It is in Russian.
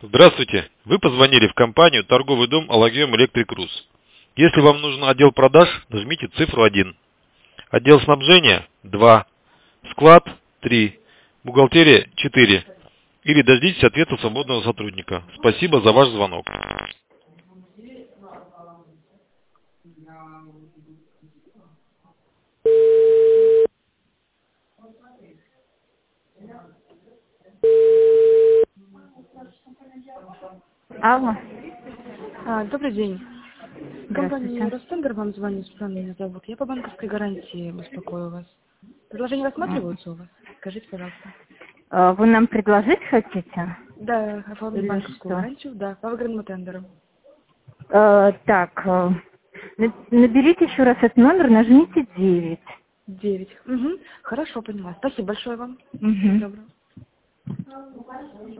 Здравствуйте! Вы позвонили в компанию торговый дом Аллагиум Электрик Рус. Если вам нужен отдел продаж, нажмите цифру 1. Отдел снабжения 2. Склад 3. Бухгалтерия 4. Или дождитесь ответа свободного сотрудника. Спасибо за ваш звонок. Алло. Добрый день. Компания Здравствуйте. Ростендер вам звонит, Светлана меня зовут. Я по банковской гарантии беспокою вас. Предложения рассматриваются у вас? Скажите, пожалуйста. Вы нам предложить хотите? Да, оформить Или банковскую что? гарантию, да, по выигранному тендеру. Так, наберите еще раз этот номер, нажмите 9. 9. Угу. Хорошо, поняла. Спасибо большое вам. Угу. Доброго.